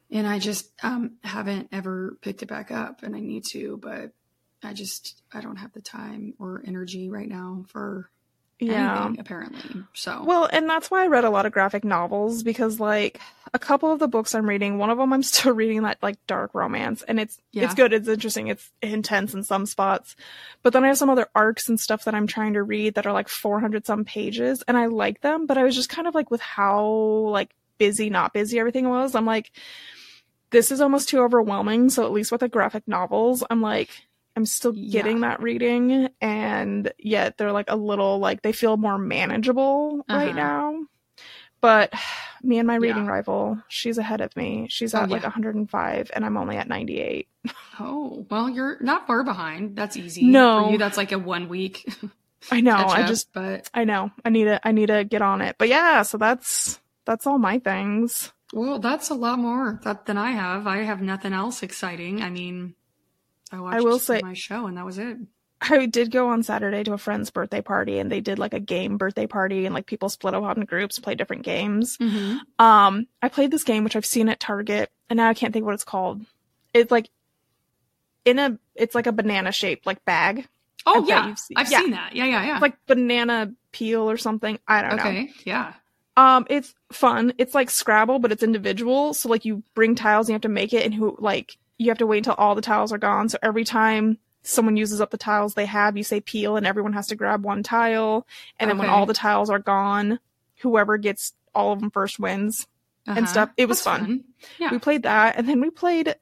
And I just haven't ever picked it back up, and I need to, but I don't have the time or energy right now for anything, apparently. So well, and that's why I read a lot of graphic novels, because like a couple of the books I'm reading, one of them I'm still reading, that like dark romance, and it's good, it's interesting, it's intense in some spots, but then I have some other arcs and stuff that I'm trying to read that are like 400 some pages, and I like them, but I was just kind of like, with how like not busy everything was, I'm like, this is almost too overwhelming. So at least with the graphic novels, I'm like, I'm still getting that reading, and yet they're like a little, like, they feel more manageable right now. But me and my reading rival, she's ahead of me. She's at like 105 and I'm only at 98. Oh, well, you're not far behind. That's easy. No. For you, that's like a 1 week. I know. I know. I need to get on it. But yeah, so that's all my things. Well, that's a lot more than I have. I have nothing else exciting. I mean, I watched my show and that was it. I did go on Saturday to a friend's birthday party, and they did like a game birthday party, and like people split up into groups, play different games. Mm-hmm. I played this game, which I've seen at Target, and now I can't think what it's called. It's like it's like a banana shaped like bag. Oh yeah, I've seen that. Yeah. It's like banana peel or something. I don't know. Okay, yeah. It's fun. It's like Scrabble, but it's individual. So like you bring tiles and you have to make it, and you have to wait until all the tiles are gone. So every time someone uses up the tiles they have, you say peel, and everyone has to grab one tile. And then when all the tiles are gone, whoever gets all of them first wins and stuff. It was fun. Yeah. We played that, and then we played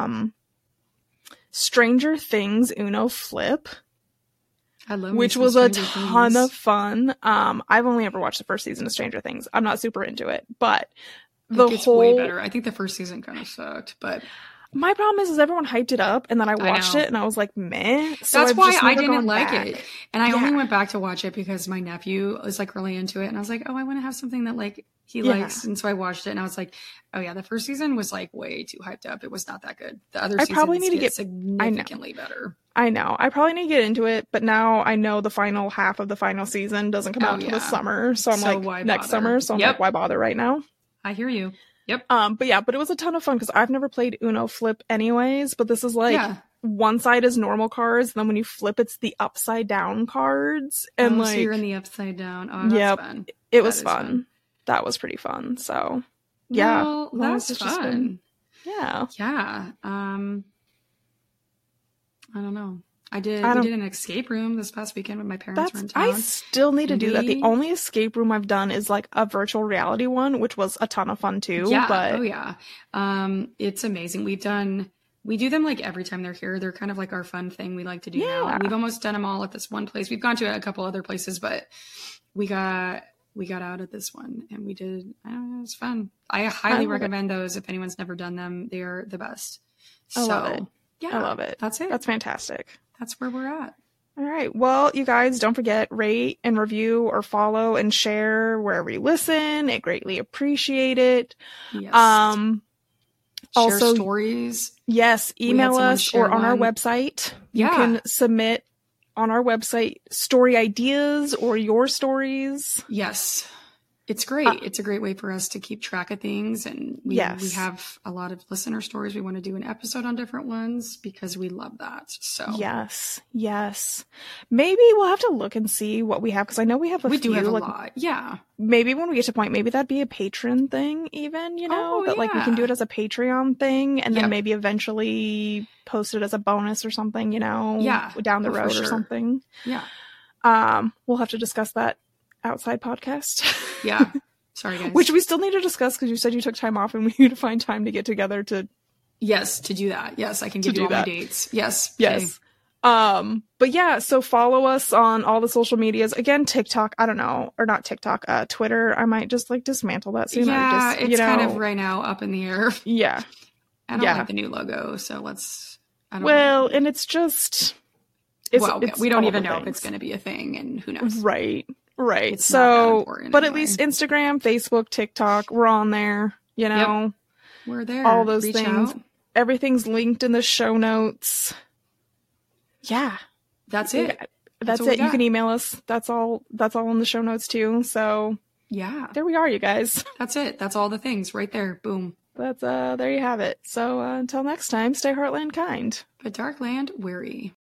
Stranger Things Uno Flip. Which was a ton of fun. I've only ever watched the first season of Stranger Things. I'm not super into it, but it's way better. I think the first season kind of sucked, but my problem is everyone hyped it up, and then I watched it and I was like, meh. So that's why I didn't like it. And I only went back to watch it because my nephew was like really into it, and I was like, oh, I want to have something that like he likes. And so I watched it, and I was like, oh yeah, the first season was like way too hyped up. It was not that good. The other seasons probably need to get significantly better. I know. I probably need to get into it, but now I know the final half of the final season doesn't come out until the summer. So I'm like, next summer. So I'm like, why bother right now? I hear you. Yep. But it was a ton of fun because I've never played Uno Flip anyways, but this is like one side is normal cards, and then when you flip, it's the upside down cards. And so you're in the upside down. Oh, that's fun. It was fun. That was pretty fun. So yeah. Well, that's fun. Yeah. Yeah. I don't know. We did an escape room this past weekend when my parents were in town. I still need to do that. The only escape room I've done is like a virtual reality one, which was a ton of fun too. Yeah. But... Oh yeah. It's amazing. We do them like every time they're here. They're kind of like our fun thing we like to do now. We've almost done them all at this one place. We've gone to a couple other places, but we got out at this one and we did. I don't know, it was fun. I highly recommend those if anyone's never done them. They're the best. I love it. Yeah, I love it. That's it. That's fantastic. That's where we're at. All right. Well, you guys, don't forget, rate and review or follow and share wherever you listen. It greatly appreciate it. Yes. Also, share stories. Yes. Email us or on our website. Yeah. You can submit on our website story ideas or your stories. Yes. It's great. It's a great way for us to keep track of things. And we have a lot of listener stories. We want to do an episode on different ones because we love that. So yes. Maybe we'll have to look and see what we have. Cause I know we have we do have a lot. Yeah. Maybe when we get to a point, maybe that'd be a patron thing even, like we can do it as a Patreon thing and then maybe eventually post it as a bonus or something, down the road or something. Yeah. We'll have to discuss that outside podcast. Yeah. Sorry, guys. Which we still need to discuss because you said you took time off and we need to find time to get together to. Yes, to do that. Yes, I can give you all my dates. Yes. Yes. Okay. But yeah, so follow us on all the social medias. Again, TikTok, I don't know, or not TikTok, Twitter. I might just like dismantle that soon. Yeah, it's kind of right now up in the air. Yeah. I don't like the new logo, so and it's just. We don't even know if it's going to be a thing, and who knows. Right. So, but at least Instagram, Facebook, TikTok, we're on there, Yep. We're there. All those things. Out. Everything's linked in the show notes. Yeah. That's it. That's it. You can email us. That's all in the show notes too. So yeah, there we are, you guys. That's it. That's all the things right there. Boom. that's there you have it. So until next time, stay Heartland kind, but Darkland weary.